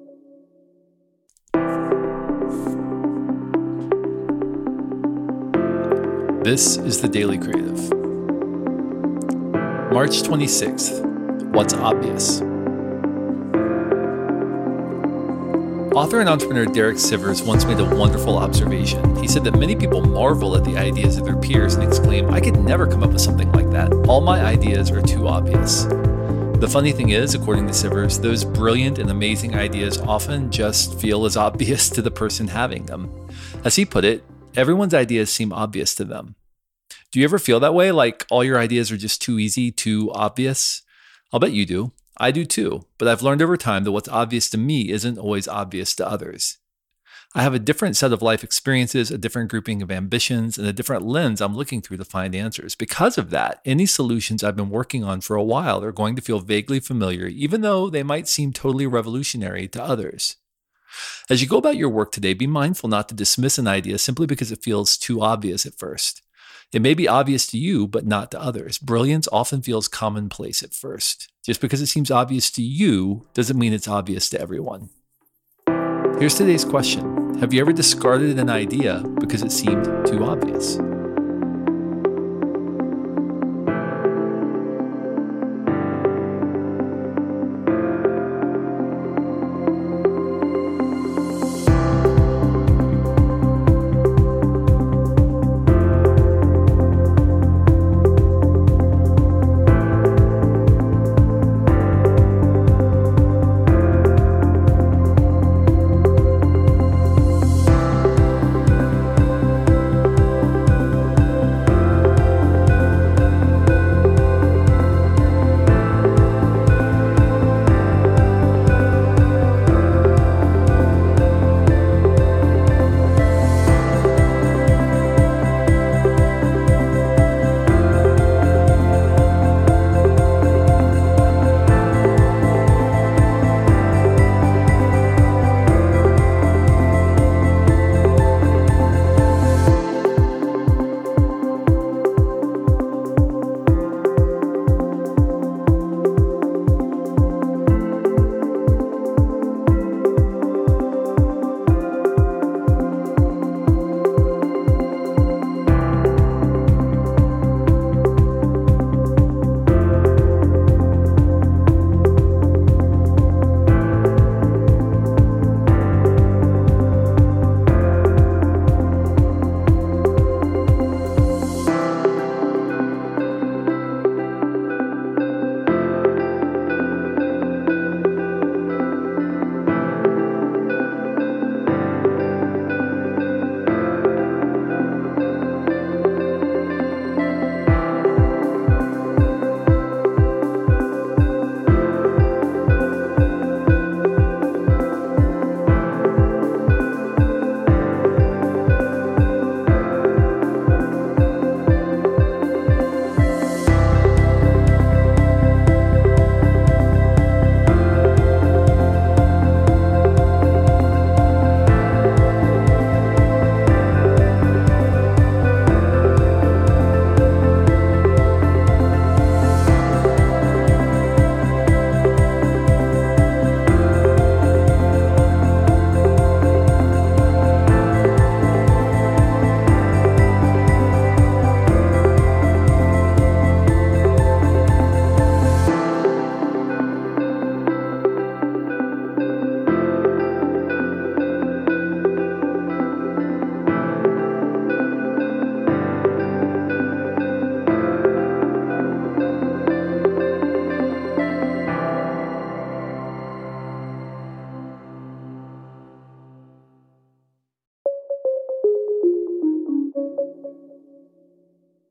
This is the Daily Creative. March 26th. What's obvious? Author and entrepreneur Derek Sivers once made a wonderful observation. He said that many people marvel at the ideas of their peers and exclaim, "I could never come up with something like that. All my ideas are too obvious." The funny thing is, according to Sivers, those brilliant and amazing ideas often just feel as obvious to the person having them. As he put it, everyone's ideas seem obvious to them. Do you ever feel that way, like all your ideas are just too easy, too obvious? I'll bet you do. I do too, but I've learned over time that what's obvious to me isn't always obvious to others. I have a different set of life experiences, a different grouping of ambitions, and a different lens I'm looking through to find answers. Because of that, any solutions I've been working on for a while are going to feel vaguely familiar, even though they might seem totally revolutionary to others. As you go about your work today, be mindful not to dismiss an idea simply because it feels too obvious at first. It may be obvious to you, but not to others. Brilliance often feels commonplace at first. Just because it seems obvious to you doesn't mean it's obvious to everyone. Here's today's question. Have you ever discarded an idea because it seemed too obvious?